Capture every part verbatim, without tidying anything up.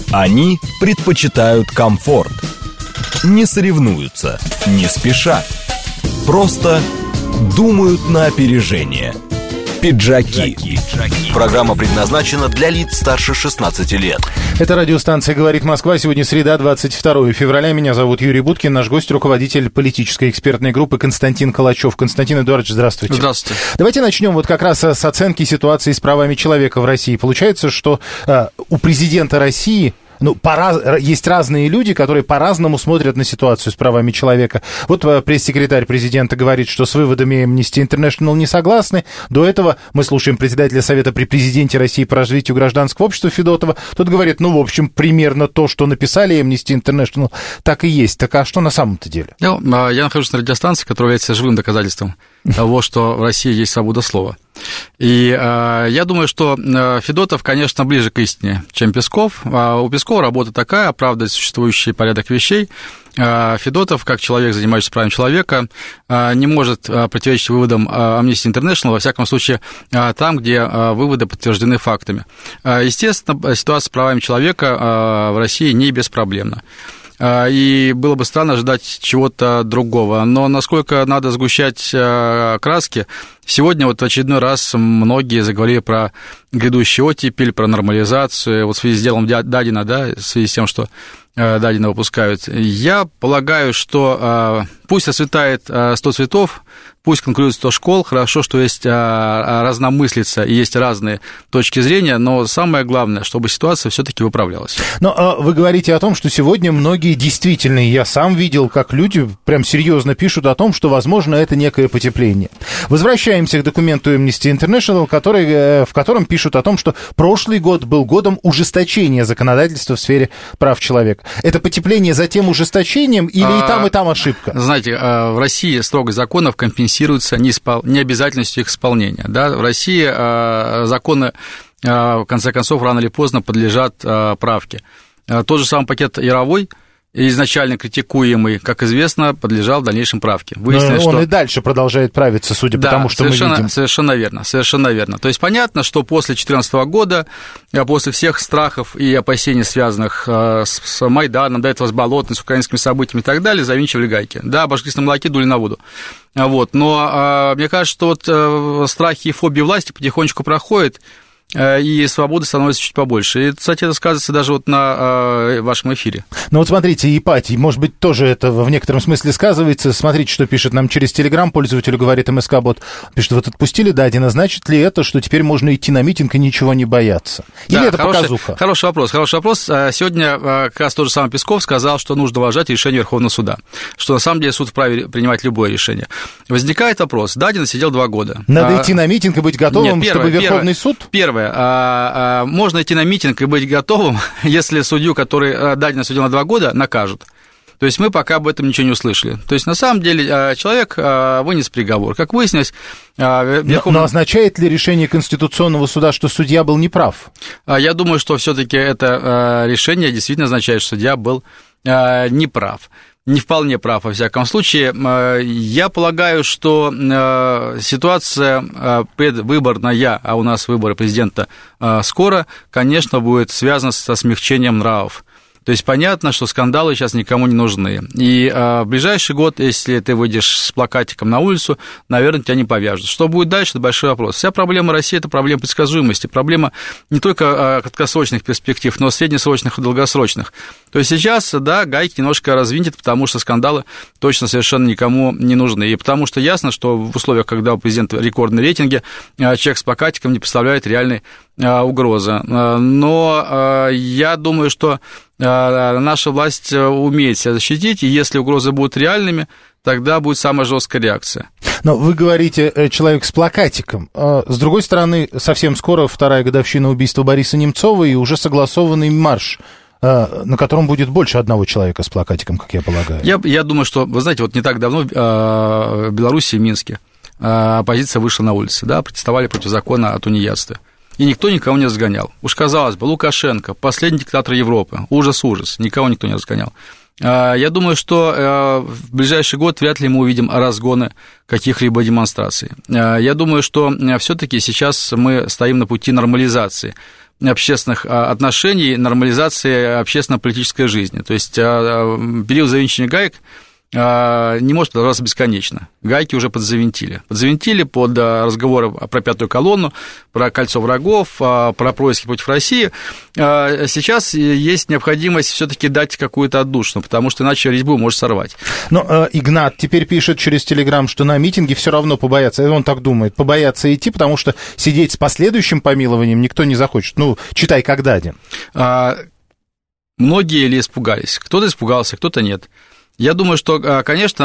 Они предпочитают комфорт. Не соревнуются, не спешат. Просто думают на опережение. Пиджаки. Программа предназначена для лиц старше шестнадцати лет. Это радиостанция «Говорит Москва». Сегодня среда, двадцать второе февраля. Меня зовут Юрий Буткин. Наш гость — руководитель политической экспертной группы Константин Калачев. Константин Эдуардович, здравствуйте. Здравствуйте. Давайте начнем вот как раз с оценки ситуации с правами человека в России. Получается, что э, у президента России... Ну, пораз... есть разные люди, которые по-разному смотрят на ситуацию с правами человека. Вот пресс-секретарь президента говорит, что с выводами Amnesty International не согласны. До этого мы слушаем председателя Совета при президенте России по развитию гражданского общества Федотова. Тот говорит, ну, в общем, примерно то, что написали Amnesty International, так и есть. Так а что на самом-то деле? Ну, я нахожусь на радиостанции, которая является живым доказательством того, что в России есть свобода слова. И э, я думаю, что Федотов, конечно, ближе к истине, чем Песков. А у Пескова работа такая, оправдывать существующий порядок вещей. А Федотов, как человек, занимающийся правами человека, не может противоречить выводам Amnesty International, во всяком случае, там, где выводы подтверждены фактами. Естественно, ситуация с правами человека в России не беспроблемна. И было бы странно ожидать чего-то другого. Но насколько надо сгущать краски, сегодня вот в очередной раз многие заговорили про грядущий оттепель, про нормализацию, вот в связи с делом Дадина, да, в связи с тем, что Дадина выпускают. Я полагаю, что пусть расцветает сто цветов, пусть конкурирует сто школ, хорошо, что есть разномыслица и есть разные точки зрения, но самое главное, чтобы ситуация все-таки выправлялась. Но вы говорите о том, что сегодня многие действительно, я сам видел, как люди прям серьезно пишут о том, что, возможно, это некое потепление. Возвращаемся к документу Amnesty International, который, в котором пишут о том, что прошлый год был годом ужесточения законодательства в сфере прав человека. Это потепление за тем ужесточением или а, и там, и там ошибка? Знаете, в России строгость законов компенсируется неиспол... необязательностью их исполнения. Да? В России законы, в конце концов, рано или поздно подлежат правке. Тот же самый пакет Яровой, изначально критикуемый, как известно, подлежал дальнейшим правке. Выяснилось, он что... и дальше продолжает правиться, судя да, по тому, что мы видим. Совершенно верно, совершенно верно. То есть понятно, что после две тысячи четырнадцатого года, после всех страхов и опасений, связанных с Майданом, до этого с Болотной, с украинскими событиями и так далее, завинчивали гайки. Да, обожглись на молоке, дули на воду. Вот. Но мне кажется, что вот страхи и фобии власти потихонечку проходят, и свободы становится чуть побольше. И, кстати, это сказывается даже вот на э, вашем эфире. Ну вот смотрите, Ипатий, может быть, тоже это в некотором смысле сказывается. Смотрите, что пишет нам через Телеграм пользователю, говорит МСК-бот. Пишет, вот отпустили Дадина, значит ли это, что теперь можно идти на митинг и ничего не бояться? Или да, это хороший, показуха? Хороший вопрос, хороший вопрос. Сегодня как раз тот же самый Песков сказал, что нужно уважать решение Верховного суда, что на самом деле суд вправе принимать любое решение. Возникает вопрос. Дадин сидел два года. Надо а... идти на митинг и быть готовым, Нет, первое, чтобы Верховный первое, суд? Первое. Можно идти на митинг и быть готовым, если судью, который Дадина судил на два года, накажут. То есть мы пока об этом ничего не услышали. То есть на самом деле человек вынес приговор. Как выяснилось... Верховный... Но, но означает ли решение Конституционного суда, что судья был неправ? Я думаю, что все-таки это решение действительно означает, что судья был неправ. Не вполне прав, во всяком случае. Я полагаю, что ситуация предвыборная, а у нас выборы президента скоро, конечно, будет связана со смягчением нравов. То есть понятно, что скандалы сейчас никому не нужны. И в ближайший год, если ты выйдешь с плакатиком на улицу, наверное, тебя не повяжут. Что будет дальше, это большой вопрос. Вся проблема России – это проблема предсказуемости, проблема не только краткосрочных перспектив, но и среднесрочных и долгосрочных. То есть сейчас, да, гайки немножко развинтят, потому что скандалы точно совершенно никому не нужны. И потому что ясно, что в условиях, когда у президента рекордные рейтинги, человек с плакатиком не представляет реальной угрозы. Но я думаю, что наша власть умеет себя защитить, и если угрозы будут реальными, тогда будет самая жесткая реакция. Но вы говорите, человек с плакатиком. С другой стороны, совсем скоро вторая годовщина убийства Бориса Немцова и уже согласованный марш, на котором будет больше одного человека с плакатиком, как я полагаю. Я, я думаю, что, вы знаете, вот не так давно в Беларуси, в Минске, оппозиция вышла на улицы, да, протестовали против закона о тунеядстве. И никто никого не разгонял. Уж казалось бы, Лукашенко, последний диктатор Европы, ужас-ужас, никого никто не разгонял. Я думаю, что в ближайший год вряд ли мы увидим разгоны каких-либо демонстраций. Я думаю, что все-таки сейчас мы стоим на пути нормализации общественных отношений, нормализации общественно-политической жизни. То есть период завинчивания гаек не может продолжаться бесконечно. Гайки уже подзавинтили. Подзавинтили под разговоры про пятую колонну, про кольцо врагов, про происки против России. Сейчас есть необходимость все-таки дать какую-то отдушину, потому что иначе резьбу может сорвать. Но Игнат теперь пишет через Телеграм, что на митинге все равно побоятся, он так думает, побоятся идти, потому что сидеть с последующим помилованием никто не захочет. Ну, читай, как Дадин. Многие ли испугались? Кто-то испугался, кто-то нет. Я думаю, что, конечно,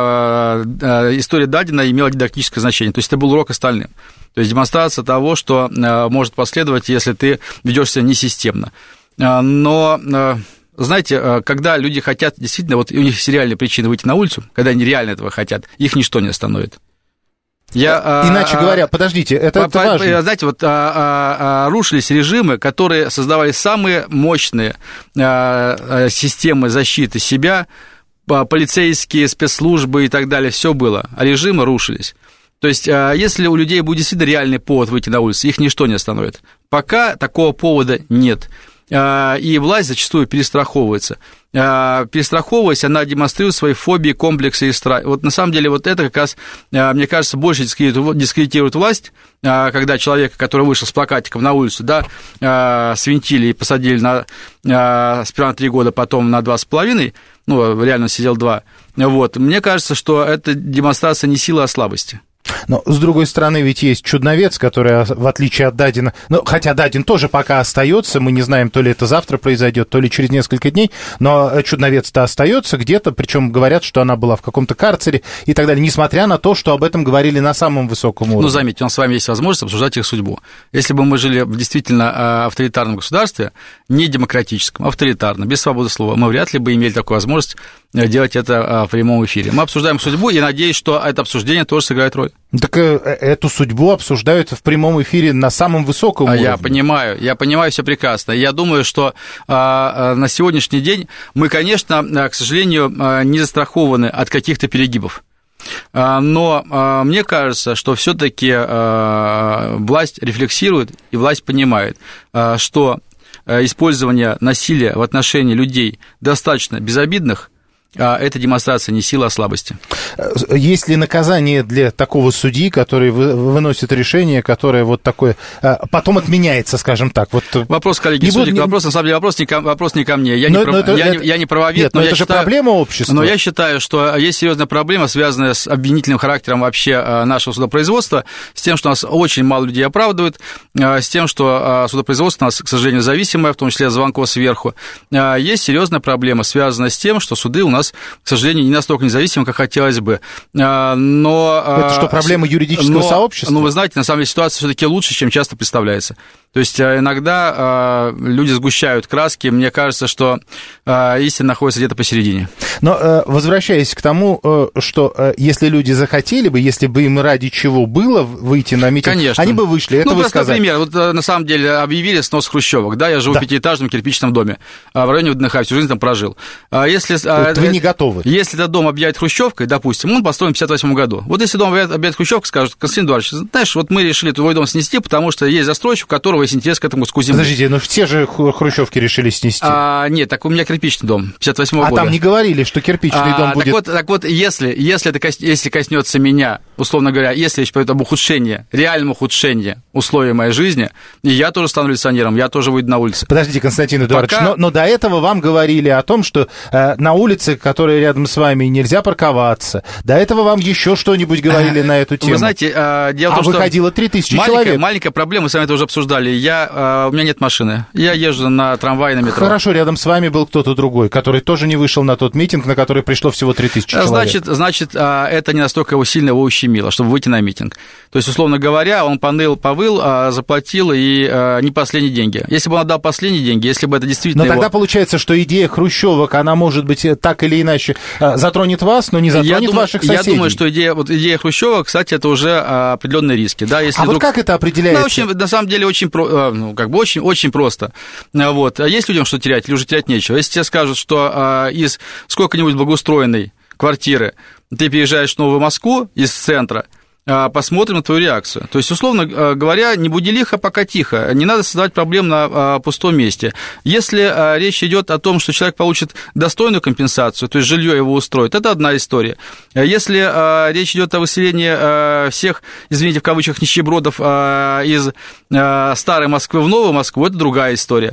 история Дадина имела дидактическое значение, то есть это был урок остальным. То есть демонстрация того, что может последовать, если ты ведешь себя несистемно. Но, знаете, когда люди хотят, действительно, вот у них есть реальные причины выйти на улицу, когда они реально этого хотят, их ничто не остановит. Я, Иначе а, говоря, подождите, это, это важно. Знаете, вот а, а, рушились режимы, которые создавали самые мощные а, системы защиты себя, полицейские, спецслужбы и так далее, все было, а режимы рушились. То есть, если у людей будет действительно реальный повод выйти на улицу, их ничто не остановит. Пока такого повода нет. И власть зачастую перестраховывается. Перестраховываясь, она демонстрирует свои фобии, комплексы и страхи. Вот на самом деле вот это как раз, мне кажется, больше дискредитирует власть, когда человека, который вышел с плакатиком на улицу, да, свинтили и посадили на, сперва на три года, потом на два с половиной, ну, реально сидел два. Вот. Мне кажется, что это демонстрация не силы, а слабости. Но, с другой стороны, ведь есть Чудновец, который, в отличие от Дадина, ну, хотя Дадин тоже пока остается, мы не знаем, то ли это завтра произойдет, то ли через несколько дней, но Чудновец-то остается где-то, причем говорят, что она была в каком-то карцере и так далее, несмотря на то, что об этом говорили на самом высоком уровне. Ну, заметьте, у нас с вами есть возможность обсуждать их судьбу. Если бы мы жили в действительно авторитарном государстве, не демократическом, авторитарном, без свободы слова, мы вряд ли бы имели такую возможность делать это в прямом эфире. Мы обсуждаем судьбу, и надеюсь, что это обсуждение тоже сыграет роль. Так эту судьбу обсуждают в прямом эфире на самом высоком уровне. Я понимаю, я понимаю все прекрасно. Я думаю, что а, на сегодняшний день мы, конечно, к сожалению, не застрахованы от каких-то перегибов. Но мне кажется, что все-таки власть рефлексирует, и власть понимает, что использование насилия в отношении людей достаточно безобидных, это демонстрация не силы, а слабости. Есть ли наказание для такого судьи, который выносит решение, которое вот такое потом отменяется, скажем так? Вот... Вопрос, коллеги, не судьи, буду... вопрос, на самом деле, вопрос не ко, вопрос не ко мне. Я, но, не, но это, я, это... я не правовед, Нет, но, но это же считаю, проблема общества. Но я считаю, что есть серьезная проблема, связанная с обвинительным характером вообще нашего судопроизводства, с тем, что у нас очень мало людей оправдывают, с тем, что судопроизводство у нас, к сожалению, зависимое, в том числе от звонков сверху. Есть серьезная проблема, связанная с тем, что суды у нас, к сожалению, не настолько независимы, как хотелось бы. Но... Это что, проблема юридического но, сообщества? Ну, вы знаете, на самом деле ситуация все-таки лучше, чем часто представляется. То есть иногда люди сгущают краски. Мне кажется, что истина находится где-то посередине. Но возвращаясь к тому, что если люди захотели бы, если бы им ради чего было выйти на митинг, конечно, они бы вышли. Это ну, вы просто сказали. Например, вот на самом деле объявили снос хрущевок. Да, я живу да. в пятиэтажном кирпичном доме в районе ВДНХ, всю жизнь там прожил. Если, вот вы не готовы. Если этот дом объявят хрущевкой, допустим, он построен в пятьдесят восьмом году. Вот если дом объявят, объявят хрущевкой, скажут: Константин Эдуардович, знаешь, вот мы решили твой дом снести, потому что есть застройщик, у которого есть интерес к этому куску земли. Подождите, ну все же хрущевки решили снести. А, нет, так у меня кирпичный дом пятьдесят восьмого а года. А там не говорили, что кирпичный а, дом будет... Так вот, так вот если, если это если коснется меня, условно говоря, если речь пойдет об ухудшении, реальном ухудшении условий моей жизни, и я тоже стану революционером, я тоже выйду на улицу. Подождите, Константин Эдуардович, Пока... но, но до этого вам говорили о том, что э, на улице, которая рядом с вами, нельзя парковаться. До этого вам еще что-нибудь говорили на эту тему. Вы знаете, э, дело в том, а что... выходило три тысячи маленькая, человек. Маленькая проблема, мы с вами это уже обсуждали. Я, э, у меня нет машины. Я езжу на трамвае, на метро. Хорошо, рядом с вами был кто-то другой, который тоже не вышел на тот митинг, на который пришло всего три тысячи человек. Значит, значит, это не настолько его сильно его ущемило, чтобы выйти на митинг. То есть, условно говоря, он поныл, повыл, заплатил, и не последние деньги. Если бы он отдал последние деньги, если бы это действительно... Но его... тогда получается, что идея хрущевок, она, может быть, так или иначе затронет вас, но не затронет я думаю, ваших соседей. Я думаю, что идея, вот идея хрущевок, кстати, это уже определенные риски. Да, если а вдруг... вот как это определяется? Ну, очень, на самом деле, очень, ну, как бы очень, очень просто. Вот. Есть людям что терять, или уже терять нечего? Если тебе скажут, что из сколько-нибудь благоустроенной квартиры ты переезжаешь в Новую Москву из центра, посмотрим на твою реакцию. То есть, условно говоря, не буди лихо, пока тихо. Не надо создавать проблем на пустом месте. Если речь идет о том, что человек получит достойную компенсацию, то есть жилье его устроит, это одна история. Если речь идет о выселении всех, извините, в кавычках, нищебродов из старой Москвы в новую Москву, это другая история.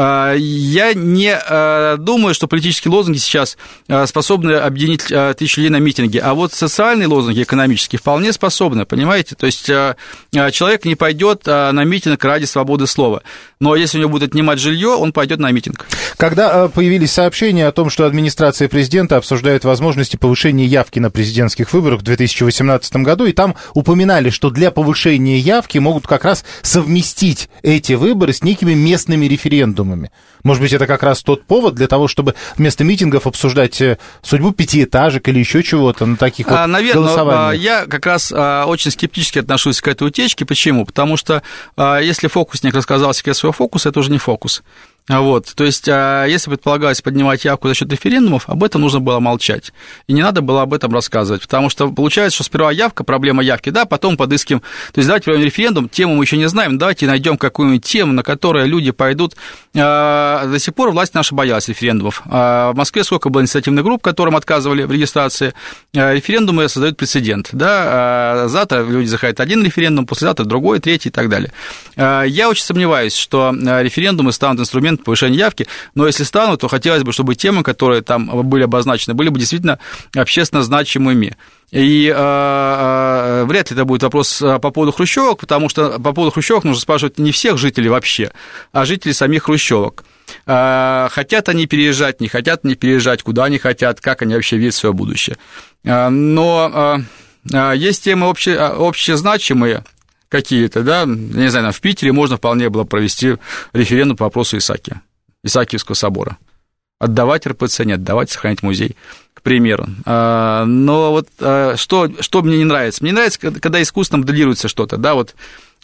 Я не думаю, что политические лозунги сейчас способны объединить тысячи людей на митинге, а вот социальные лозунги экономические вполне способны. Понимаете? То есть человек не пойдет на митинг ради свободы слова, но если у него будет отнимать жилье, он пойдет на митинг. Когда появились сообщения о том, что администрация президента обсуждает возможности повышения явки на президентских выборах в две тысячи восемнадцатом году, и там упоминали, что для повышения явки могут как раз совместить эти выборы с некими местными референдумами. Может быть, это как раз тот повод для того, чтобы вместо митингов обсуждать судьбу пятиэтажек или еще чего-то на таких вот Наверное, голосованиях? Я как раз очень скептически отношусь к этой утечке. Почему? Потому что если фокусник рассказал секрет своего фокуса, это уже не фокус. Вот, то есть, если предполагалось поднимать явку за счет референдумов, об этом нужно было молчать. И не надо было об этом рассказывать, потому что получается, что сперва явка, проблема явки, да, потом подыскиваем. То есть, давайте проведем референдум, тему мы еще не знаем, давайте найдем какую-нибудь тему, на которую люди пойдут. До сих пор власть наша боялась референдумов. В Москве сколько было инициативных групп, которым отказывали в регистрации. Референдумы создают прецедент, да, завтра люди заходят один референдум, послезавтра другой, третий и так далее. Я очень сомневаюсь, что референдумы станут инструментом повышения явки, но если станут, то хотелось бы, чтобы темы, которые там были обозначены, были бы действительно общественно значимыми. И э, э, вряд ли это будет вопрос по поводу хрущевок, потому что по поводу хрущевок нужно спрашивать не всех жителей вообще, а жителей самих хрущевок. Э, хотят они переезжать, не хотят они переезжать, куда они хотят, как они вообще видят свое будущее. Э, но э, есть темы обще, общезначимые, какие-то, да, не знаю, в Питере можно вполне было провести референдум по вопросу Исаакия, Исаакиевского собора. Отдавать эр пэ цэ, не отдавать, сохранить музей, к примеру. Но вот что, что мне не нравится? Мне нравится, когда искусственно моделируется что-то, да, вот,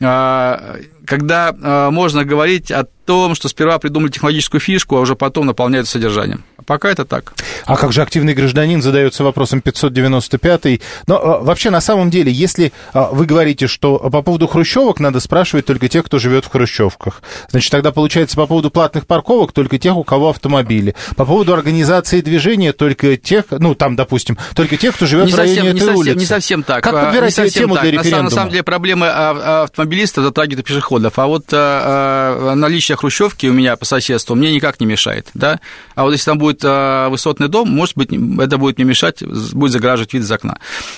когда можно говорить о том, что сперва придумали технологическую фишку, а уже потом наполняют содержанием. Пока это так. А как же активный гражданин, задается вопросом пятьсот девяносто пятый. Но вообще, на самом деле, если вы говорите, что по поводу хрущевок надо спрашивать только тех, кто живет в хрущевках, значит, тогда получается по поводу платных парковок только тех, у кого автомобили. По поводу организации движения только тех, ну, там, допустим, только тех, кто живет не в районе совсем, этой не совсем, улицы. Не совсем так. Как подбирать тему так. для референдума? На самом деле проблемы автомобилистов затрагивают пешеходов, а вот наличие хрущевки у меня по соседству мне никак не мешает, да, а вот если там будет высотный дом, может быть, это будет не мешать, будет загораживать вид из окна.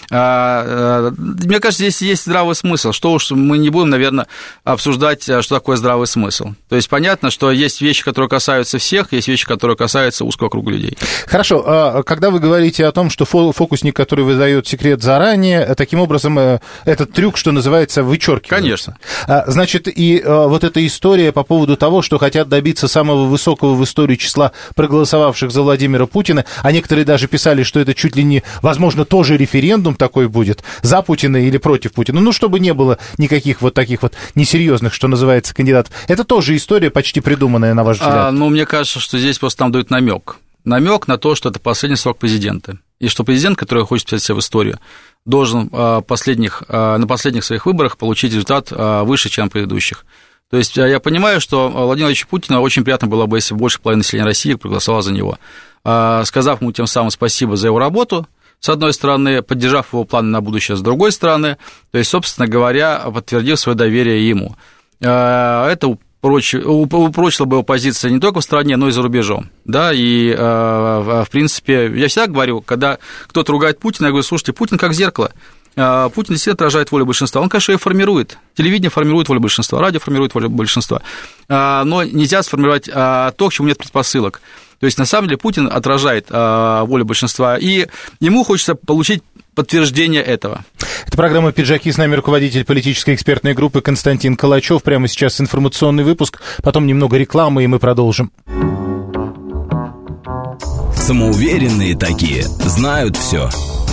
Мне кажется, здесь есть здравый смысл, что уж мы не будем, наверное, обсуждать, что такое здравый смысл. То есть понятно, что есть вещи, которые касаются всех, есть вещи, которые касаются узкого круга людей. Хорошо, когда вы говорите о том, что фокусник, который выдает секрет заранее, таким образом этот трюк, что называется, вычеркивается. Конечно. Значит, и вот эта история по поводу того, что хотят добиться самого высокого в истории числа проголосовавших за Владимира Путина, а некоторые даже писали, что это чуть ли не, возможно, тоже референдум такой будет, за Путина или против Путина, ну, чтобы не было никаких вот таких вот несерьезных, что называется, кандидатов. Это тоже история почти придуманная, на ваш взгляд? А, ну, мне кажется, что здесь просто нам дают намек. Намек на то, что это последний срок президента. И что президент, который хочет писать себя в историю, должен последних, на последних своих выборах получить результат выше, чем предыдущих. То есть я понимаю, что Владимиру Владимировичу Путину очень приятно было бы, если больше половины населения России проголосовало за него, сказав ему тем самым спасибо за его работу, с одной стороны, поддержав его планы на будущее, с другой стороны, то есть, собственно говоря, подтвердив свое доверие ему. Это упрочило бы его позиции не только в стране, но и за рубежом. Да, и, в принципе, я всегда говорю, когда кто-то ругает Путина, я говорю, слушайте, Путин как зеркало. Путин действительно отражает волю большинства. Он, конечно, ее формирует. Телевидение формирует волю большинства, радио формирует волю большинства. Но нельзя сформировать то, к чему нет предпосылок. То есть, на самом деле, Путин отражает волю большинства, и ему хочется получить подтверждение этого. Это программа «Пиджаки», с нами руководитель политической экспертной группы Константин Калачев. Прямо сейчас информационный выпуск, потом немного рекламы, и мы продолжим. Самоуверенные такие, знают все.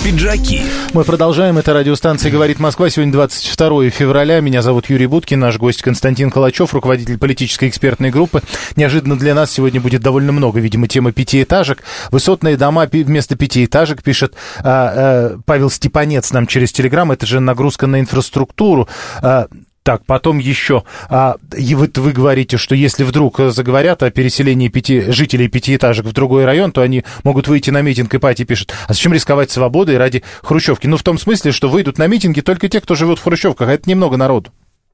Пиджаки. Мы продолжаем. Это радиостанция «Говорит Москва». Сегодня двадцать второе февраля. Меня зовут Юрий Буткин. Наш гость Константин Калачев, руководитель политической экспертной группы. Неожиданно для нас сегодня будет довольно много, видимо, темы пятиэтажек. Высотные дома вместо пятиэтажек, пишет а, а, Павел Степанец нам через Телеграм. Это же нагрузка на инфраструктуру. А, Так, потом еще. А, и вот вы говорите, что если вдруг заговорят о переселении пяти, жителей пятиэтажек в другой район, то они могут выйти на митинг, и Пати пишет, а зачем рисковать свободой ради хрущевки? Ну, в том смысле, что выйдут на митинги только те, кто живет в хрущевках, а это немного народу.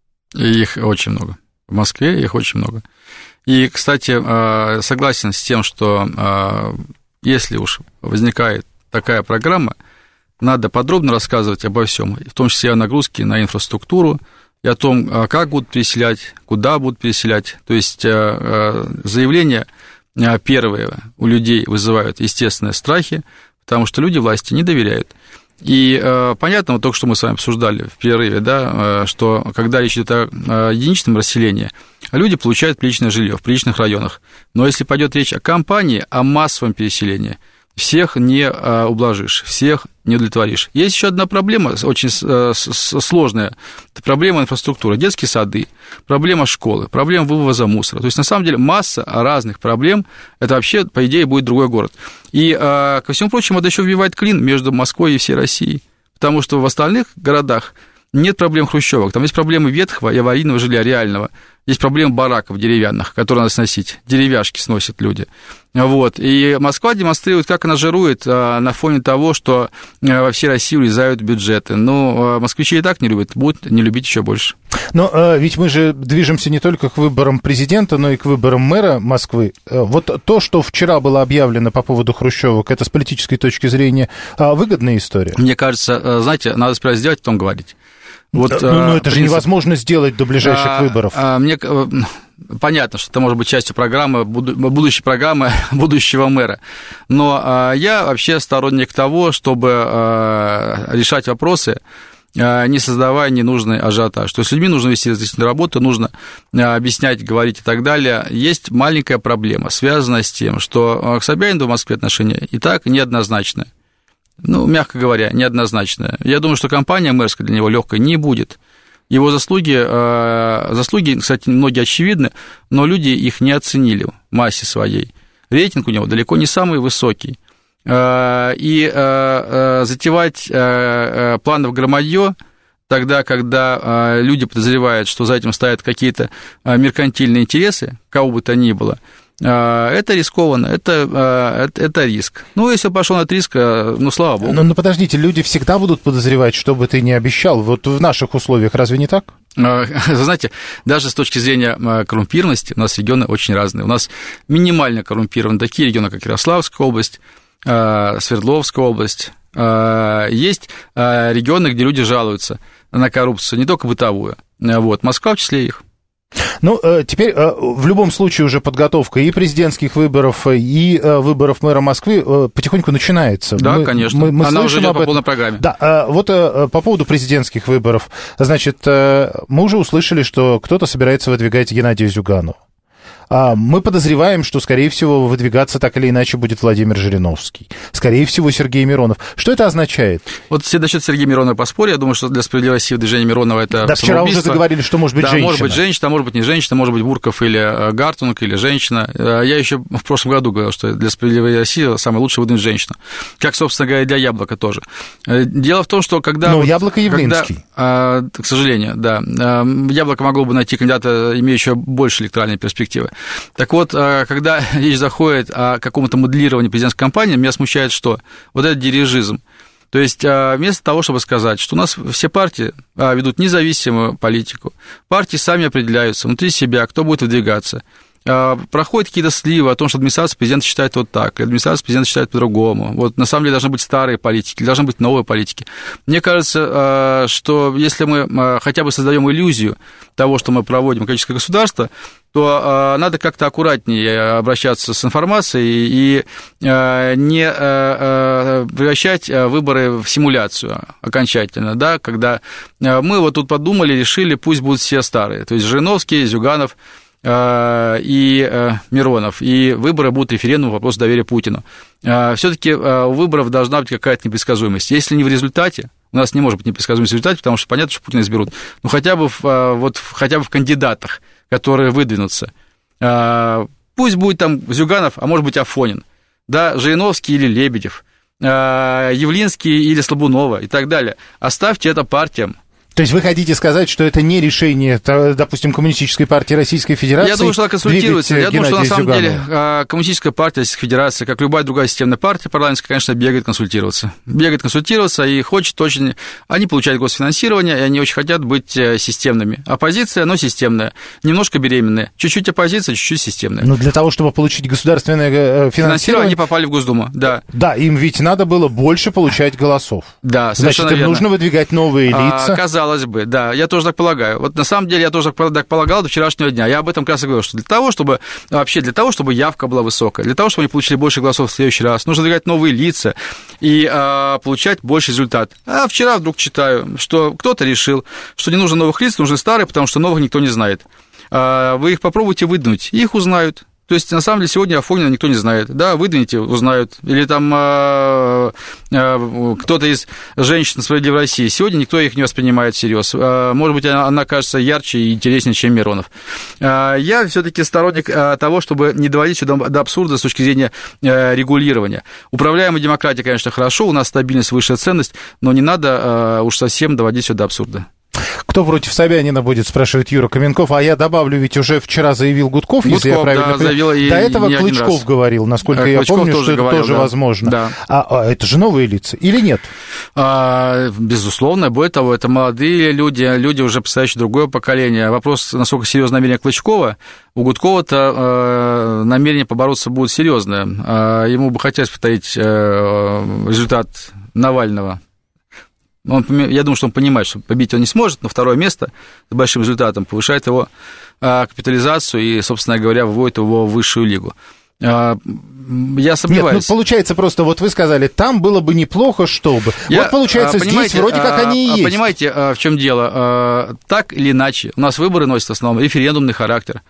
И их очень много. В Москве их очень много. И, кстати, согласен с тем, что если уж возникает такая программа, надо подробно рассказывать обо всем, в том числе о нагрузке на инфраструктуру, и о том, как будут переселять, куда будут переселять. То есть заявления первые у людей вызывают естественные страхи, потому что люди власти не доверяют. И понятно, вот только что мы с вами обсуждали в перерыве, да, что когда речь идет о единичном расселении, люди получают приличное жилье в приличных районах. Но если пойдет речь о кампании, о массовом переселении, всех не ублажишь, всех не удовлетворишь. Есть еще одна проблема, очень сложная, это проблема инфраструктуры, детские сады, проблема школы, проблема вывоза мусора. То есть, на самом деле, масса разных проблем, это вообще, по идее, будет другой город. И, ко всему прочему, это еще вбивает клин между Москвой и всей Россией, потому что в остальных городах нет проблем хрущевок, там есть проблемы ветхого и аварийного жилья реального, есть проблемы бараков деревянных, которые надо сносить, деревяшки сносят люди. Вот. И Москва демонстрирует, как она жирует на фоне того, что во всей России урезают бюджеты. Но москвичи и так не любят, будут не любить еще больше. Но ведь мы же движемся не только к выборам президента, но и к выборам мэра Москвы. Вот то, что вчера было объявлено по поводу хрущевок, это с политической точки зрения выгодная история? Мне кажется, знаете, надо сперва сделать, потом говорить. Вот, ну, ну, это принцип... же невозможно сделать до ближайших а, выборов. А, мне понятно, что это может быть частью программы, будущей программы будущего мэра. Но а, я вообще сторонник того, чтобы а, решать вопросы, а, не создавая ненужный ажиотаж. То есть с людьми нужно вести разъяснительную работу, нужно а, объяснять, говорить и так далее. Есть маленькая проблема, связанная с тем, что к Собянину в Москве отношения и так неоднозначны. Ну, мягко говоря, неоднозначная. Я думаю, что кампания мэрская для него легкой не будет. Его заслуги, заслуги, кстати, многие очевидны, но люди их не оценили в массе своей. Рейтинг у него далеко не самый высокий. И затевать планов громадье тогда, когда люди подозревают, что за этим стоят какие-то меркантильные интересы, кого бы то ни было, это рискованно, это, это, это риск. Ну, если пошел на этот риск, ну, слава богу. Но, но подождите, люди всегда будут подозревать, что бы ты ни обещал. Вот в наших условиях разве не так? Вы знаете, даже с точки зрения коррумпированности у нас регионы очень разные. У нас минимально коррумпированы такие регионы, как Ярославская область, Свердловская область. Есть регионы, где люди жалуются на коррупцию, не только бытовую. Вот, Москва в числе их. Ну, теперь в любом случае уже подготовка и президентских выборов, и выборов мэра Москвы потихоньку начинается. Да, мы, конечно. Мы, мы Она уже идет по полной программе. Да, вот по поводу президентских выборов. Значит, мы уже услышали, что кто-то собирается выдвигать Геннадия Зюганова. Мы подозреваем, что, скорее всего, выдвигаться так или иначе будет Владимир Жириновский. Скорее всего, Сергей Миронов. Что это означает? Вот все насчет Сергея Миронова поспорю. Я думаю, что для справедливости движения Миронова это да, вчера уже заговорили, что может быть да, женщина. может быть женщина, а может быть не женщина, может быть Бурков или Гартунг, или женщина. Я еще в прошлом году говорил, что для справедливой России самое лучшее выдвинуть женщину. Как, собственно говоря, для Яблока тоже. Дело в том, что когда... Ну, вот, Яблоко Явлинский. Когда, к сожалению, да. Яблоко могло бы найти кандидата, имеющего больше электоральной перспективы. Так вот, когда речь заходит о каком-то моделировании президентской кампании, меня смущает что? Вот этот дирижизм. То есть вместо того, чтобы сказать, что у нас все партии ведут независимую политику, партии сами определяются внутри себя, кто будет выдвигаться, проходят какие-то сливы о том, что администрация президента считает вот так, администрация президента считает по-другому. Вот на самом деле должны быть старые политики, должны быть новые политики. Мне кажется, что если мы хотя бы создаем иллюзию того, что мы проводим экономическое государство, то надо как-то аккуратнее обращаться с информацией и не превращать выборы в симуляцию окончательно, да, когда мы вот тут подумали, решили, пусть будут все старые, то есть Жириновский, Зюганов, и Миронов, и выборы будут референдумом по вопросу доверия Путину. Все-таки у выборов должна быть какая-то непредсказуемость. Если не в результате, у нас не может быть непредсказуемости в результате, потому что понятно, что Путина изберут, но хотя бы в, вот, хотя бы в кандидатах, которые выдвинутся. Пусть будет там Зюганов, а может быть Афонин, да, Жириновский или Лебедев, Явлинский или Слабунова и так далее. Оставьте это партиям. То есть вы хотите сказать, что это не решение, допустим, Коммунистической партии Российской Федерации? Я думаю, что она консультируется. Я думаю, что на самом деле Коммунистическая партия Российской Федерации, как любая другая системная партия парламентская, конечно, бегает консультироваться. Бегает консультироваться и хочет очень... Они получают госфинансирование, и они очень хотят быть системными. Оппозиция, но системная. Немножко беременная. Чуть-чуть оппозиция, чуть-чуть системная. Но для того, чтобы получить государственное финансирование... Финансирование, они попали в Госдуму, да. Да, им ведь надо было больше получать голосов. Да, совершенно верно. Значит, им нужно выдвигать новые лица. Казалось бы, да, я тоже так полагаю. Вот на самом деле я тоже так полагал до вчерашнего дня. Я об этом как раз и говорил, что для того, чтобы вообще для того, чтобы явка была высокая, для того, чтобы они получили больше голосов в следующий раз, нужно выдвигать новые лица и а, получать больше результат. А вчера вдруг читаю, что кто-то решил, что не нужно новых лиц, нужны старые, потому что новых никто не знает. А, вы их попробуйте выдвинуть, их узнают. То есть, на самом деле, сегодня Афонина никто не знает. Да, выдвините, узнают. Или там э, э, кто-то из женщин «Справедливой России». Сегодня никто их не воспринимает всерьез. Э, может быть, она, она кажется ярче и интереснее, чем Миронов. Э, я все-таки сторонник э, того, чтобы не доводить сюда до абсурда с точки зрения э, регулирования. Управляемая демократия, конечно, хорошо, у нас стабильность, высшая ценность, но не надо э, уж совсем доводить сюда до абсурда. Кто против Собянина будет, спрашивает Юра Каменков. А я добавлю, ведь уже вчера заявил Гудков, Гудков если я правильно да, заявил, и до этого Клычков говорил, насколько Клычков я помню, тоже что это говорил, тоже да. возможно. Да. А, а это же новые лица или нет? А, безусловно, более того, это молодые люди, люди, уже представляющие другое поколение. Вопрос, насколько серьезно намерение Клычкова. У Гудкова-то э, намерение побороться будет серьезное. А ему бы хотелось повторить э, результат Навального. Он, я думаю, что он понимает, что победить он не сможет, но второе место с большим результатом повышает его а, капитализацию и, собственно говоря, вводит его в высшую лигу. А, я сомневаюсь. Нет, ну, получается просто, вот вы сказали, там было бы неплохо, чтобы... Я, вот, получается, здесь вроде как они и есть. Понимаете, в чем дело? Так или иначе, у нас выборы носят в основном референдумный характер.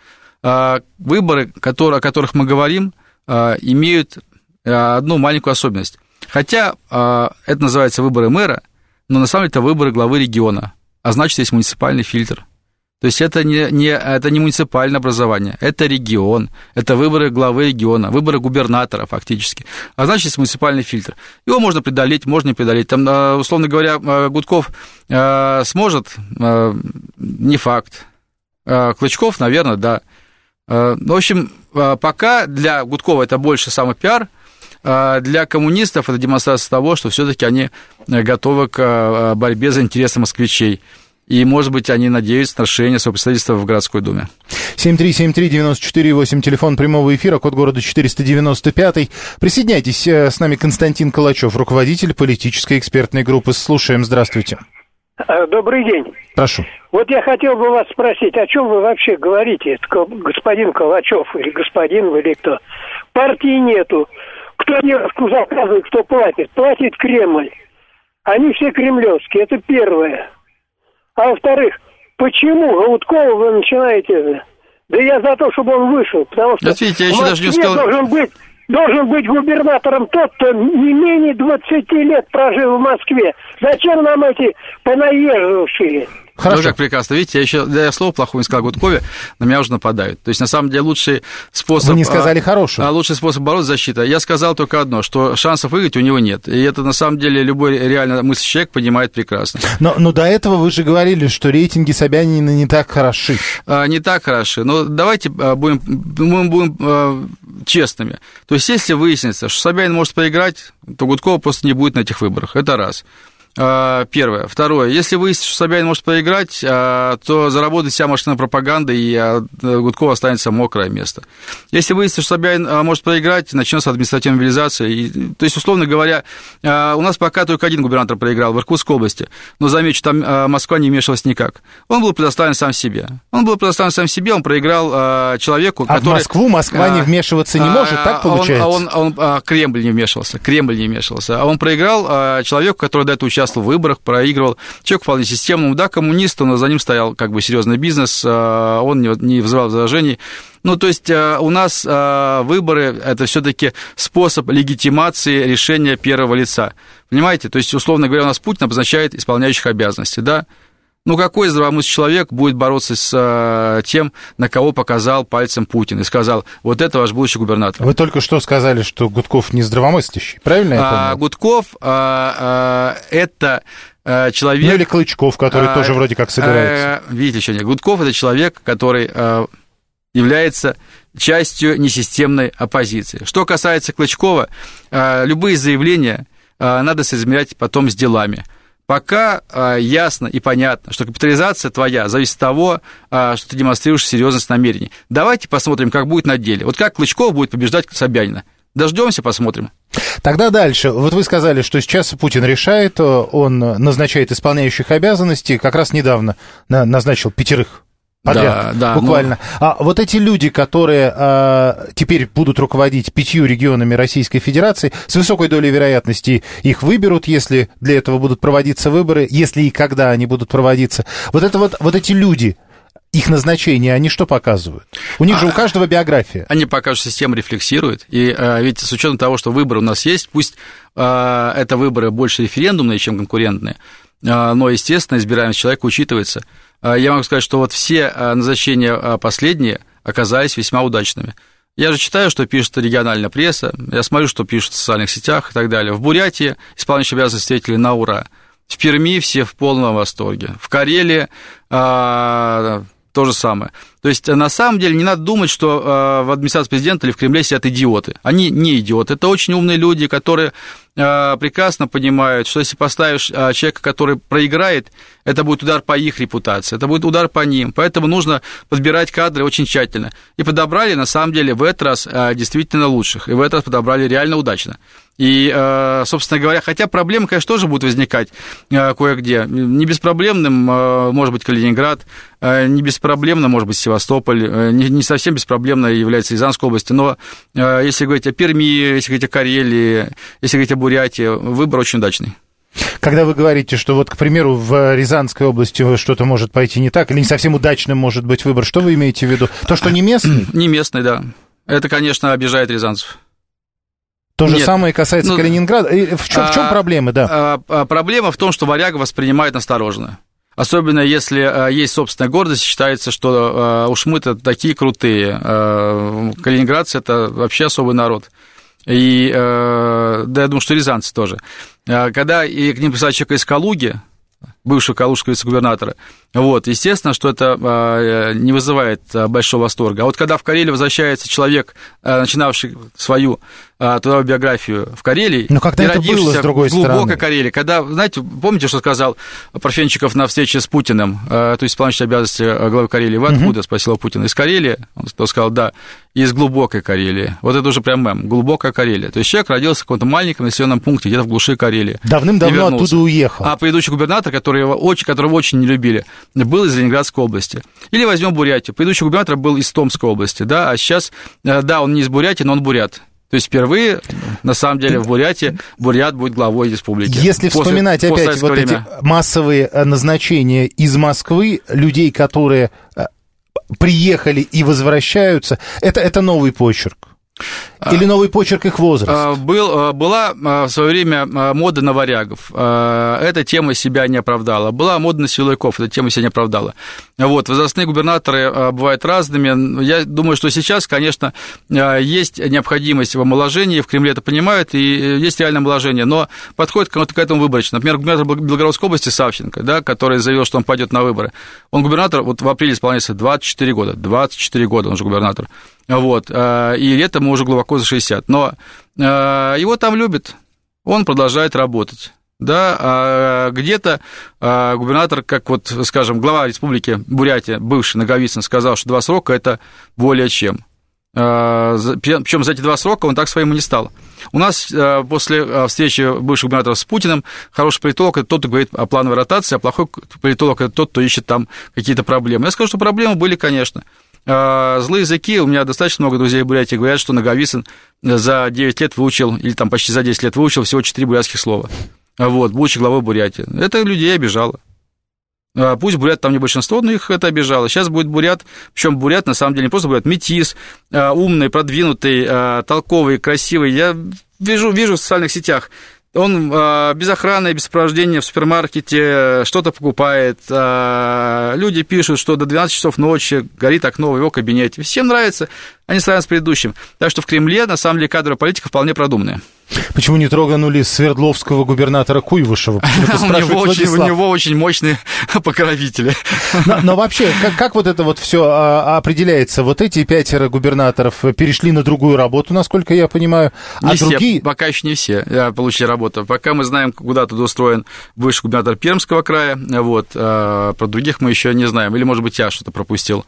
Выборы, которые, о которых мы говорим, имеют одну маленькую особенность. Хотя это называется выборы мэра, но на самом деле это выборы главы региона, а значит, есть муниципальный фильтр. То есть это не, не, это не муниципальное образование, это регион, это выборы главы региона, выборы губернатора фактически, а значит, есть муниципальный фильтр. Его можно преодолеть, можно не преодолеть. Там, условно говоря, Гудков сможет, не факт. Клычков, наверное, да. В общем, пока для Гудкова это больше самопиар, для коммунистов это демонстрация того, что все-таки они готовы к борьбе за интересы москвичей. И, может быть, они надеются на расширение своего представительства в городской думе. семь три семь три девять четыре восемь, телефон прямого эфира, код города четыреста девяносто пять. Присоединяйтесь, с нами Константин Калачев, руководитель политической экспертной группы. Слушаем, здравствуйте. Добрый день. Прошу. Вот я хотел бы вас спросить, о чем вы вообще говорите, господин Калачев, или господин вы, или кто? Партии нету. Кто нефть заказывает, кто платит? Платит Кремль. Они все кремлевские, это первое. А во-вторых, почему Гудкова вы начинаете... Да я за то, чтобы он вышел, потому что вот видите, я еще в даже не Москве успел... должен быть, должен быть губернатором тот, кто не менее двадцати лет прожил в Москве. Зачем нам эти понаезжавшие? Хорошо. Ну, как прекрасно. Видите, я еще я слово плохое не сказал Гудкове, на меня уже нападают. То есть, на самом деле, лучший способ... Вы не сказали хорошего. А, лучший способ бороться за защиту. Я сказал только одно, что шансов выиграть у него нет. И это, на самом деле, любой реально мыслящий человек понимает прекрасно. Но, но до этого вы же говорили, что рейтинги Собянина не так хороши. А, не так хороши. Но давайте будем, мы будем а, честными. То есть, если выяснится, что Собянин может проиграть, то Гудкова просто не будет на этих выборах. Это раз. Первое. Второе. Если выяснится, что Собянин может проиграть, то заработает вся машина пропаганды, и Гудкова останется мокрое место. Если выяснится, что Собянин может проиграть, начнется административная мобилизация. И, то есть, условно говоря, у нас пока только один губернатор проиграл в Иркутской области, но, замечу, там Москва не вмешивалась никак. Он был предоставлен сам себе. Он был предоставлен сам себе, он проиграл человеку, а который... А в Москву Москва не вмешиваться не может, так получается? Он, он, он, Кремль не вмешивался, Кремль не вмешивался. А он проиграл человеку, который до этого участвовал участвовал в выборах, проигрывал. Человек вполне системный, да, коммунист, но за ним стоял как бы серьезный бизнес, он не вызывал возражений. Ну, то есть у нас выборы – это все-таки способ легитимации решения первого лица. Понимаете? То есть, условно говоря, у нас Путин обозначает исполняющих обязанности, да? Ну, какой здравомыслящий человек будет бороться с тем, на кого показал пальцем Путин и сказал, вот это ваш будущий губернатор? Вы только что сказали, что Гудков не здравомыслящий, правильно я понял? А, Гудков а, а, это человек... Ну, или Клычков, который а, тоже вроде как собирается. А, видите, еще нет. Гудков – это человек, который а, является частью несистемной оппозиции. Что касается Клычкова, а, любые заявления а, надо соизмерять потом с делами. Пока а, ясно и понятно, что капитализация твоя зависит от того, а, что ты демонстрируешь серьезность намерений. Давайте посмотрим, как будет на деле. Вот как Клычков будет побеждать Собянина. Дождемся, посмотрим. Тогда дальше. Вот вы сказали, что сейчас Путин решает, он назначает исполняющих обязанности, как раз недавно назначил пятерых. Подряд, да, да, буквально. Но... А вот эти люди, которые а, теперь будут руководить пятью регионами Российской Федерации, с высокой долей вероятности их выберут, если для этого будут проводиться выборы, если и когда они будут проводиться. Вот, это вот, вот эти люди, их назначение, они что показывают? У них же у каждого биография. Они покажут, что система рефлексирует. И а, ведь с учетом того, что выборы у нас есть, пусть а, это выборы больше референдумные, чем конкурентные, а, но, естественно, избираемость человека учитывается. Я могу сказать, что вот все назначения последние оказались весьма удачными. Я же читаю, что пишет региональная пресса, я смотрю, что пишут в социальных сетях и так далее. В Бурятии исполняющие обязанности встретили на ура. В Перми все в полном восторге. В Карелии а, то же самое. То есть, на самом деле, не надо думать, что а, в администрации президента или в Кремле сидят идиоты. Они не идиоты. Это очень умные люди, которые а, прекрасно понимают, что если поставишь а, человека, который проиграет, это будет удар по их репутации, это будет удар по ним. Поэтому нужно подбирать кадры очень тщательно. И подобрали, на самом деле, в этот раз а, действительно лучших. И в этот раз подобрали реально удачно. И, собственно говоря, хотя проблемы, конечно, тоже будут возникать кое-где. Не беспроблемным может быть Калининград, не беспроблемно может быть Севастополь, не совсем беспроблемно является Рязанская область. Но если говорить о Перми, если говорить о Карелии, если говорить о Бурятии, выбор очень удачный. Когда вы говорите, что вот, к примеру, в Рязанской области что-то может пойти не так, или не совсем удачным может быть выбор, что вы имеете в виду? То, что не местный? Не местный, да. Это, конечно, обижает рязанцев. То же Нет. самое касается ну, Калининграда. В чем, а, в чем проблема, да? А, а, проблема в том, что варяга воспринимает настороженно. Особенно если а, есть собственная гордость, считается, что а, уж мы-то такие крутые. А, калининградцы – это вообще особый народ. И, а, да, я думаю, что рязанцы тоже. А, когда и к ним писали человека из Калуги, бывшего калужского вице-губернатора, вот, естественно, что это а, не вызывает а, большого восторга. А вот когда в Карелию возвращается человек, а, начинавший свою а, трудовую биографию в Карелии, но когда и это было, с другой в глубокой стороны? Карелии, когда, знаете, помните, что сказал Парфенчиков на встрече с Путиным, а, то есть исполняющий обязанности главы Карелии, вы откуда, угу. спросил Путин, из Карелии? Он сказал, да, из глубокой Карелии. Вот это уже прям мем, глубокая Карелия. То есть человек родился в каком-то маленьком населенном пункте, где-то в глуши Карелии. Давным-давно оттуда уехал. А предыдущий губернатор, который его очень, которого очень не любили, был из Ленинградской области. Или возьмем Бурятию. Предыдущий губернатор был из Томской области, да, а сейчас, да, он не из Бурятии, но он бурят. То есть впервые, на самом деле, в Бурятии бурят будет главой республики. Если после, вспоминать опять вот время. эти массовые назначения из Москвы, людей, которые приехали и возвращаются, это, это новый почерк. Или новый почерк их возраста? Был, была в свое время мода на варягов. Эта тема себя не оправдала. Была мода на силовиков. Эта тема себя не оправдала. Вот, возрастные губернаторы бывают разными. Я думаю, что сейчас, конечно, есть необходимость в омоложении. В Кремле это понимают, и есть реальное омоложение. Но подходит к этому выборочно. Например, губернатор Белгородской области Савченко, да, который заявил, что он пойдет на выборы. Он губернатор, вот в апреле исполняется двадцать четыре года. двадцать четыре года он же губернатор. Вот, и летом ему уже глубоко за шестьдесят, но его там любят, он продолжает работать, да, а где-то губернатор, как вот, скажем, глава республики Бурятия, бывший Наговицын, сказал, что два срока – это более чем, причем за эти два срока он так своим и не стал. У нас после встречи бывших губернаторов с Путиным хороший политолог – это тот, кто говорит о плановой ротации, а плохой политолог – это тот, кто ищет там какие-то проблемы. Я скажу, что проблемы были, конечно. Злые языки, у меня достаточно много друзей в Бурятии говорят, что Наговицын за девять лет выучил, или там почти за десять лет выучил всего четыре бурятских слова. вот, будучи главой Бурятии. Это людей обижало. Пусть бурят там не большинство, но их это обижало. Сейчас будет бурят, причем бурят, на самом деле, не просто бурят, метис, умный, продвинутый, толковый, красивый. Я вижу, вижу в социальных сетях, он без охраны, без сопровождения в супермаркете что-то покупает. Люди пишут, что до двенадцати часов ночи горит окно в его кабинете. Всем нравится, они сравнивают с предыдущим. Так что в Кремле, на самом деле, кадровая политика вполне продуманная. Почему не троганули Свердловского губернатора Куйвышева? У него, очень, у него очень мощные покровители. Но, но вообще, как, как вот это вот все а, определяется? Вот эти пятеро губернаторов перешли на другую работу, насколько я понимаю, а не другие... все, пока еще не все получили работу. Пока мы знаем, куда туда устроен бывший губернатор Пермского края, вот, а про других мы еще не знаем. Или, может быть, я что-то пропустил.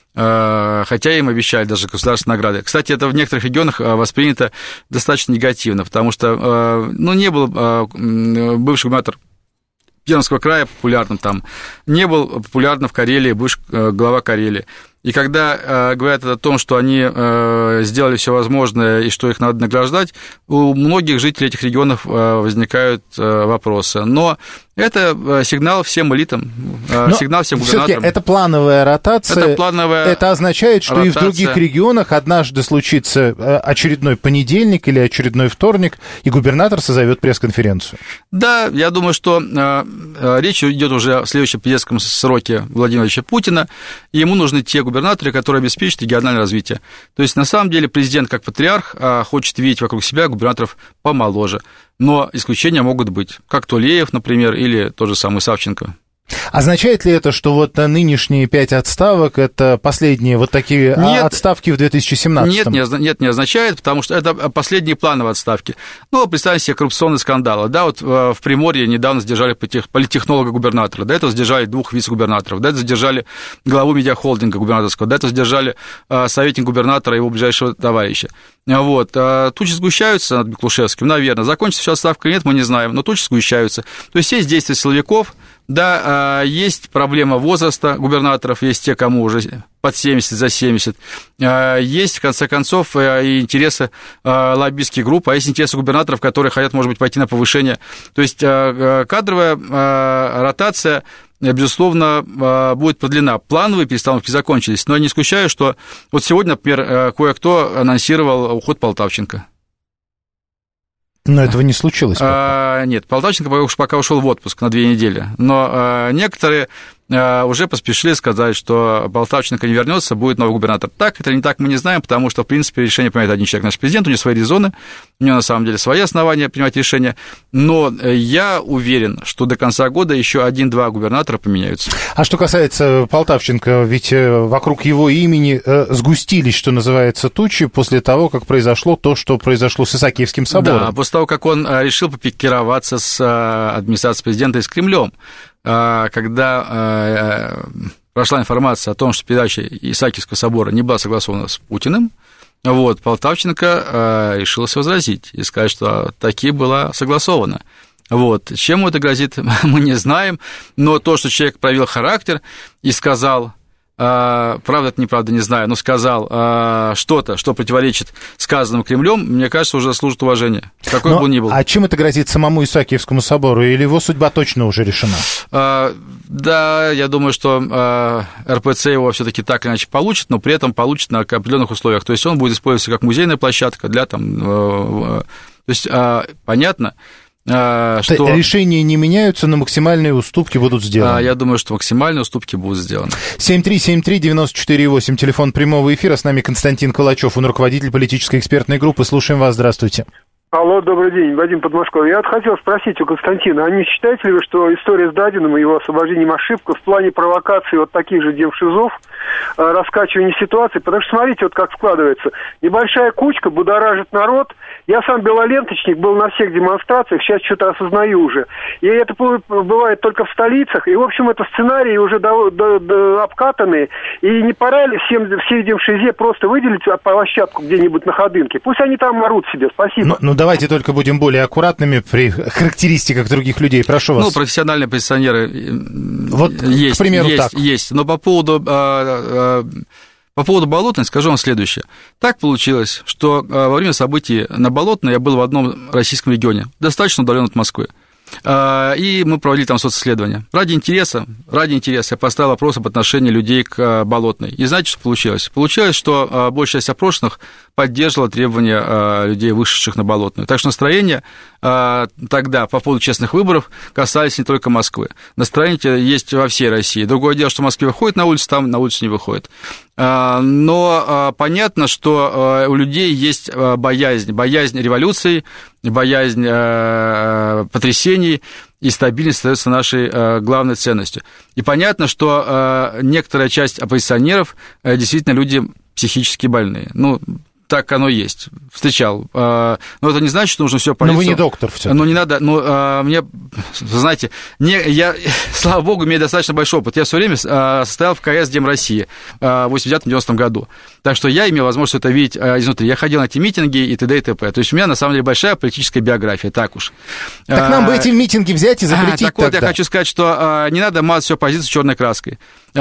Хотя им обещали даже государственные награды. Кстати, это в некоторых регионах воспринято достаточно негативно, потому что, ну, не был бывший губернатор Пермского края популярным там, не был популярным в Карелии бывший глава Карелии. И когда э, говорят о том, что они э, сделали все возможное и что их надо награждать, у многих жителей этих регионов э, возникают э, вопросы. Но это сигнал всем элитам, э, сигнал всем губернаторам. Это плановая ротация. Это плановая Это означает, что ротация. И в других регионах однажды случится очередной понедельник или очередной вторник, и губернатор созовет пресс-конференцию. Да, я думаю, что э, речь идет уже о следующем президентском сроке Владимира Владимировича Путина, и ему нужны те губернаторы, которые обеспечат региональное развитие. То есть, на самом деле, президент, как патриарх, хочет видеть вокруг себя губернаторов помоложе. Но исключения могут быть, как Тулеев, например, или тот же самый Савченко. Означает ли это, что вот нынешние пять отставок – это последние вот такие нет, отставки в две тысячи семнадцатом? Нет, не, нет, не означает, потому что это последние плановые отставки. Ну, представьте себе коррупционные скандалы. Да, вот в Приморье недавно задержали политтехнолога-губернатора, до этого задержали двух вице-губернаторов, до этого задержали главу медиахолдинга губернаторского, до этого задержали советника губернатора и его ближайшего товарища. Вот. Тучи сгущаются над Миклушевским, наверное. Закончится все отставка или нет, мы не знаем, но тучи сгущаются. То есть есть действия силовиков. Да, есть проблема возраста губернаторов, есть те, кому уже под семьдесят, за семьдесят. Есть, в конце концов, и интересы лоббистских групп, а есть интересы губернаторов, которые хотят, может быть, пойти на повышение. То есть кадровая ротация, безусловно, будет продлена. Плановые перестановки закончились, но я не исключаю, что вот сегодня, например, кое-кто анонсировал уход Полтавченко. Но этого не случилось пока. А, нет, Полтавченко пока ушел в отпуск на две недели, но а, некоторые а, уже поспешили сказать, что Полтавченко не вернется, будет новый губернатор. Так, это не так, мы не знаем, потому что, в принципе, решение принимает один человек, наш президент, у него свои резоны, у него, на самом деле, свои основания принимать решения, но я уверен, что до конца года еще один-два губернатора поменяются. А что касается Полтавченко, ведь вокруг его имени сгустились, что называется, тучи после того, как произошло то, что произошло с Исаакиевским собором. Да, после того, как он решил попикироваться с администрацией президента и с Кремлем, когда прошла информация о том, что передача Исаакиевского собора не была согласована с Путиным, вот, Полтавченко решился возразить и сказать, что таки была согласована. Вот. Чем это грозит, мы не знаем, но то, что человек проявил характер и сказал... правда это неправда, не знаю, но сказал что-то, что противоречит сказанному Кремлем, мне кажется, уже заслужит уважения, какой бы он ни был. А чем это грозит самому Исаакиевскому собору, или его судьба точно уже решена? А, да, я думаю, что а, эр пэ цэ его все-таки так или иначе получит, но при этом получит на определенных условиях. То есть он будет использоваться как музейная площадка для там. То есть а, понятно. Что... Решения не меняются, но максимальные уступки будут сделаны. Я думаю, что максимальные уступки будут сделаны. семь три семь три девять четыре восемь, телефон прямого эфира. С нами Константин Калачев, он руководитель политической экспертной группы. Слушаем вас, здравствуйте. Алло, добрый день, Вадим Подмосковье. Я вот хотел спросить у Константина, а не считаете ли вы, что история с Дадиным и его освобождением ошибка в плане провокации вот таких же демшизов, раскачивания ситуации? Потому что смотрите, вот как складывается. Небольшая кучка будоражит народ. Я сам белоленточник, был на всех демонстрациях, сейчас что-то осознаю уже. И это бывает только в столицах. И, в общем, это сценарии уже до, до, до обкатанные. И не пора ли всем, всей демшизе просто выделить площадку где-нибудь на Ходынке? Пусть они там орут себе. Спасибо. Ну, ну давайте только будем более аккуратными при характеристиках других людей. Прошу вас. Ну, профессиональные позиционеры вот, есть, к примеру, есть, так. есть. Но по поводу... А, а, По поводу Болотной скажу вам следующее. Так получилось, что во время событий на Болотной я был в одном российском регионе, достаточно удален от Москвы. и мы проводили там социсследования. Ради интереса, ради интереса я поставил вопрос об отношении людей к Болотной. И знаете, что получилось? Получилось, что большая часть опрошенных поддерживала требования людей, вышедших на Болотную. Так что настроение тогда по поводу честных выборов касались не только Москвы. Настроение есть во всей России. Другое дело, что в Москве выходит на улицу, там на улицу не выходит. Но понятно, что у людей есть боязнь, боязнь революции, боязнь потрясений, и стабильность остается нашей главной ценностью. И понятно, что некоторая часть оппозиционеров действительно люди психически больные. Ну, так оно есть. Встречал. Но это не значит, что нужно все по лицу. Но вы не доктор все-таки. Ну, не надо. Ну, мне, знаете, не, я, слава богу, имею достаточно большой опыт. Я все время состоял в КС Дем России в восьмидесятом-девяностом году. Так что я имел возможность это видеть изнутри. Я ходил на эти митинги и т.д. и т.п. То есть у меня, на самом деле, большая политическая биография. Так уж. Так нам бы эти митинги взять и запретить Так вот, тогда. я хочу сказать, что не надо мазать всю оппозицию черной краской.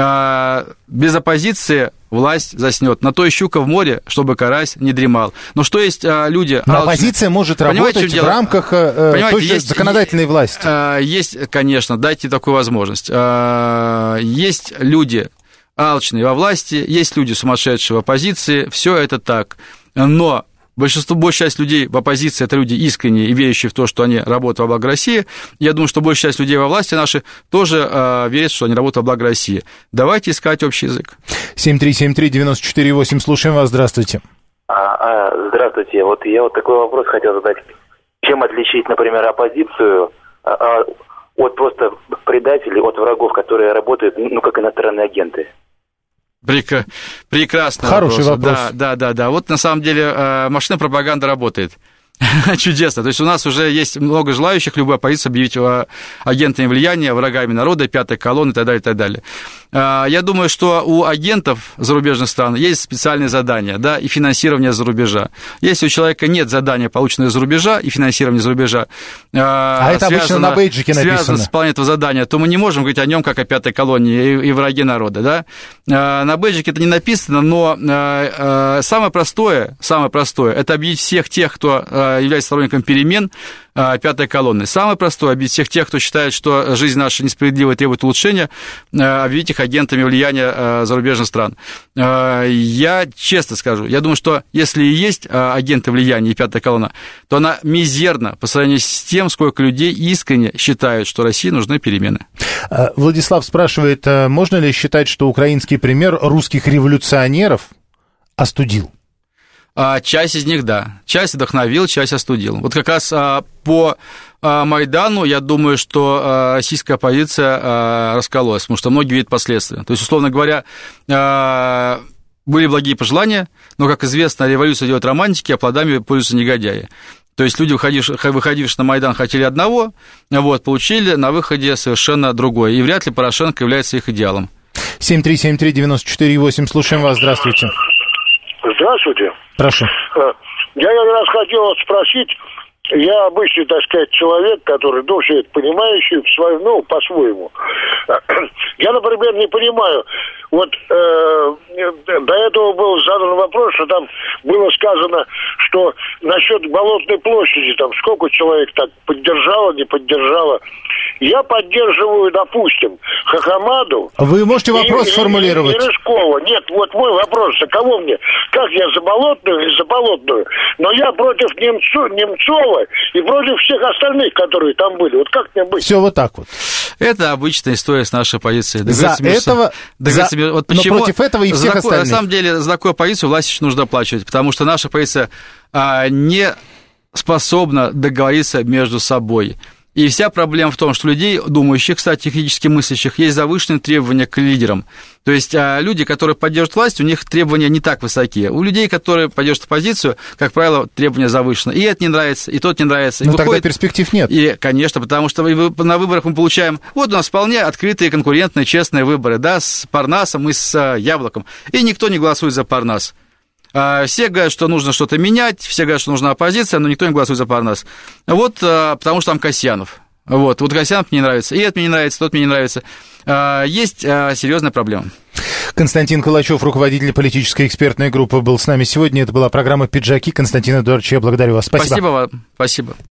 Без оппозиции власть заснет. На то и щука в море, чтобы карась не дремал. Но что есть а, люди... Но оппозиция может Понимаете, работать в рамках э, той же есть, законодательной власти. А, есть, конечно, дайте такую возможность. А, есть люди алчные во власти, есть люди сумасшедшие в оппозиции, все это так. Но большинство, большая часть людей в оппозиции – это люди искренние и верящие в то, что они работают во благо России. Я думаю, что большая часть людей во власти наши тоже э, верят, что они работают во благо России. Давайте искать общий язык. семь три семь три девять четыре восемь, слушаем вас, здравствуйте. А, а, здравствуйте, вот я вот такой вопрос хотел задать. Чем отличить, например, оппозицию а, а, от просто предателей, от врагов, которые работают, ну, как иностранные агенты? Прек... Прекрасный Хороший вопрос. вопрос. Да, да, да, да. Вот на самом деле машина пропаганды работает. Чудесно. То есть у нас уже есть много желающих любую оппозицию объявить агентами влияния, врагами народа, пятой колонны и так далее, и так далее. Я думаю, что у агентов зарубежных стран есть специальные задания, да, и финансирование за рубежа. Если у человека нет задания, полученного из-за рубежа, и финансирования из-за рубежа, а это обычно на бейджике написано, связано с выполнением этого задания, то мы не можем говорить о нем как о пятой колонии и, и враге народа, да. На бейджике это не написано, но самое простое, самое простое, это объявить всех тех, кто является сторонником перемен, пятой колонны. Самое простое — объявить всех тех, кто считает, что жизнь наша несправедлива и требует улучшения, объявить их агентами влияния зарубежных стран. Я честно скажу, я думаю, что если и есть агенты влияния и пятая колонна, то она мизерна по сравнению с тем, сколько людей искренне считают, что России нужны перемены. Владислав спрашивает, можно ли считать, что украинский пример русских революционеров остудил? Часть из них, да. Часть вдохновил, часть остудил. Вот как раз по Майдану, я думаю, что российская оппозиция раскололась, потому что многие видят последствия. То есть, условно говоря, были благие пожелания, но, как известно, революция делает романтики, а плодами пользуются негодяи. То есть люди, выходившие, выходившие на Майдан, хотели одного, вот, получили на выходе совершенно другое. И вряд ли Порошенко является их идеалом. семь три семь три девять четыре восемь, слушаем вас, здравствуйте. Здравствуйте. Прошу. Я как раз хотел спросить, я обычный, так сказать, человек, который, ну, все это понимающий, ну, по-своему. Я, например, не понимаю, вот э, до этого был задан вопрос, что там было сказано, что насчет Болотной площади, там, сколько человек так поддержало, не поддержало. Я поддерживаю, допустим, Хохомаду. Вы можете вопрос и, сформулировать? И, и Рыжкова. Нет, вот мой вопрос, а кого мне? Как я за Болотную или за Болотную? Но я против Немцу, Немцова и против всех остальных, которые там были. Вот как мне быть? Все вот так вот. Это обычная история с нашей позицией. За этого, за... вот почему... но против этого и всех за... остальных. На самом деле, за такую позицию власти нужно оплачивать, потому что наша позиция а, не способна договориться между собой. И вся проблема в том, что у людей, думающих, кстати, критически мыслящих, есть завышенные требования к лидерам. То есть люди, которые поддерживают власть, у них требования не так высокие. У людей, которые поддерживают оппозицию, как правило, требования завышены. И это не нравится, и тот не нравится. Но и тогда выходит... перспектив нет. И, конечно, потому что на выборах мы получаем... Вот у нас вполне открытые, конкурентные, честные выборы, да, с Парнасом и с Яблоком. И никто не голосует за Парнас. Все говорят, что нужно что-то менять, все говорят, что нужна оппозиция, но никто не голосует за Парнас. Вот потому что там Касьянов. Вот, вот Касьянов мне не нравится, и это мне не нравится, тот мне не нравится. Есть серьезная проблема. Константин Калачев, руководитель политической экспертной группы, был с нами сегодня. Это была программа «Пиджаки». Константин Эдуардович, я благодарю вас. Спасибо. Спасибо вам. Спасибо.